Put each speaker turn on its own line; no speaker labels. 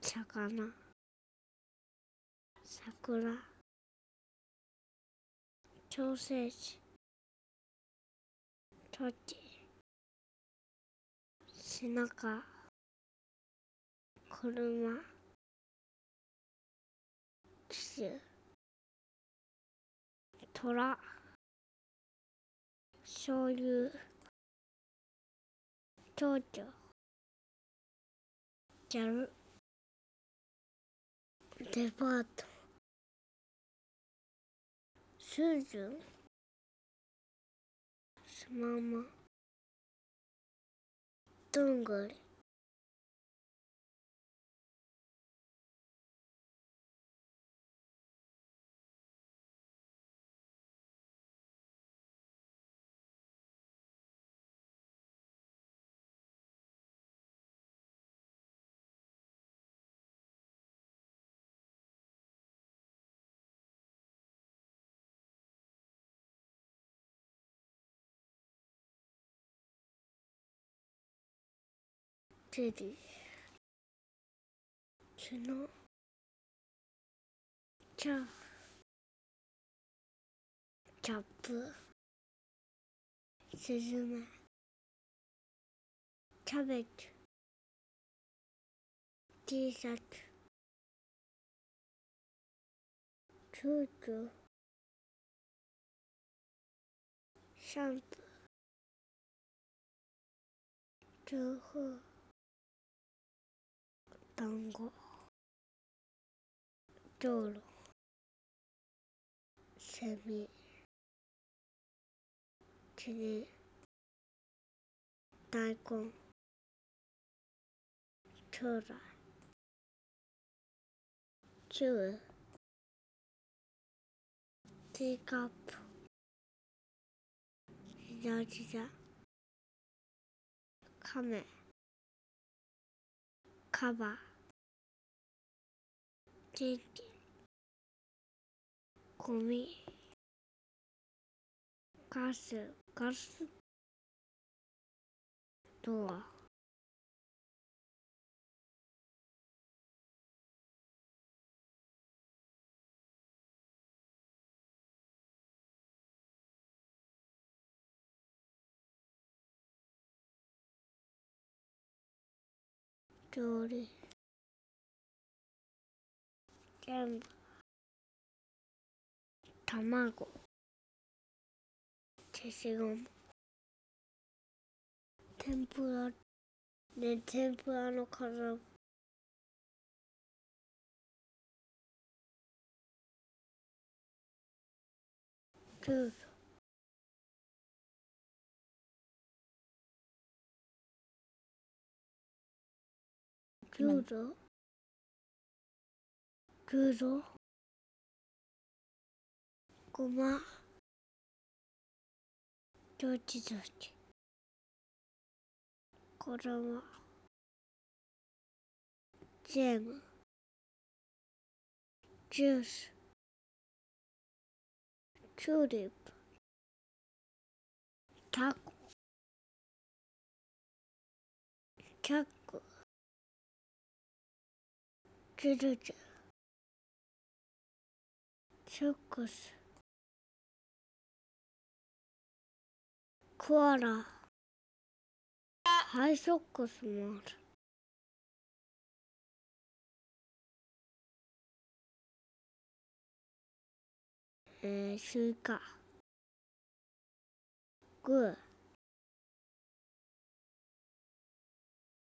魚、桜、ソーセージ、トチ、背中、車、騎手、虎、醤油、蝶々、ギャル、デパート、スージュン、スママ、どんぐり、チェリー、角、チャキャップ、スズメ、キャベツ、Tシャツ、チューチュー、シャンプー、豆腐、団子、道路、セミ、キリ、大根、将来、チュー、ティーカップ、ひざひざ、カメ、カバ、ケーキ、ゴミ、ガス、ドア、料理、全部、卵、消しゴム、天ぷらで天ぷらの飾る、ルード、ごま、どちどち、子供、ジェーム、ジュース、チューリップ、タコ、キャック、ジュルジュ、ソックス、コアラ、ハイソックスもある。スイカ、グー、